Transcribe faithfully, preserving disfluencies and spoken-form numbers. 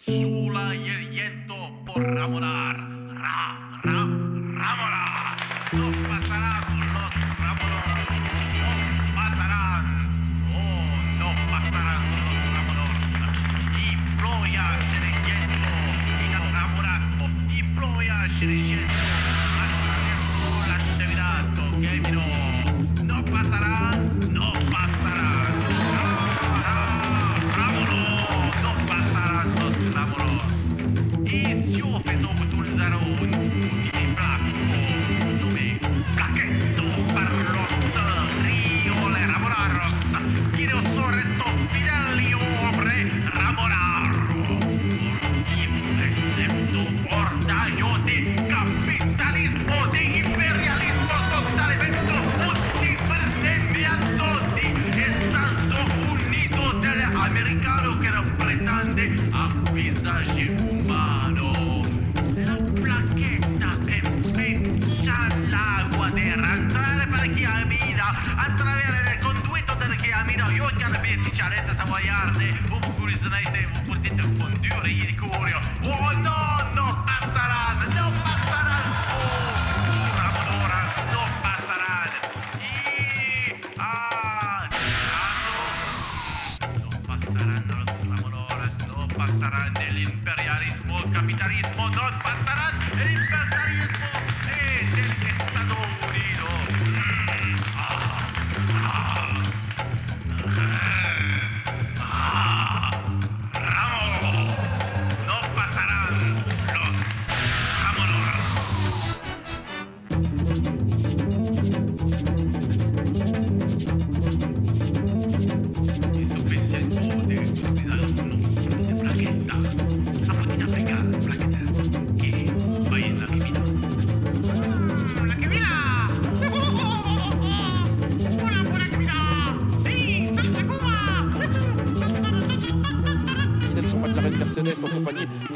Sula y el viento por ramonar. Ra, ra, ramonar. No pasarán los ramonos. No pasarán. Oh, no pasarán los ramonos. Y ploia el viento inamorato. Y ploia el viento attraverso l'accelerato che mirò. No pasarán. No pasarán. E se io feci utilizzare un utile placco nome Placchetto Parlos Rio le Ramonaros che ne so resto fideli obre Ramonaro excepto portaio di capitalismo di imperialismo totalmente un divertimento di Estados Unidos dell'americano che rappresenta a visage umano. La placchetta empeccia l'acqua di entrare per chi amina attraverso il conduito del chi amina io ti avventi cialette savoiarde o curisnete o potete fondure di curio oh no no passaranno no passaranno oh Ramonora no passaranno e ah no passaranno los Ramonoras no passaranno l'imperialismo il capitalismo non passaranno l'imperialismo e del Stato Unito mm. ah. Ah. Ah. Ramo no passaranno los Ramonoras. Insufficiente de utilizar una plaqueta. A potete applicare la plaqueta che vai in la cabina. Mm, la cabina! Buona, buona cabina! Sì, salsa Cuba! Fidèles sur McLaren, Mercedes en compagnie